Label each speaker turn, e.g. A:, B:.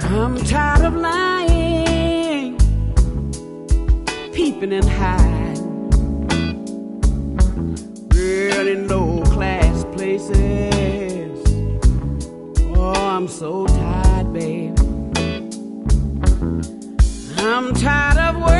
A: I'm tired of lying, peeping and hiding, girl, in low-class places. Oh, I'm so tired, babe. I'm tired of working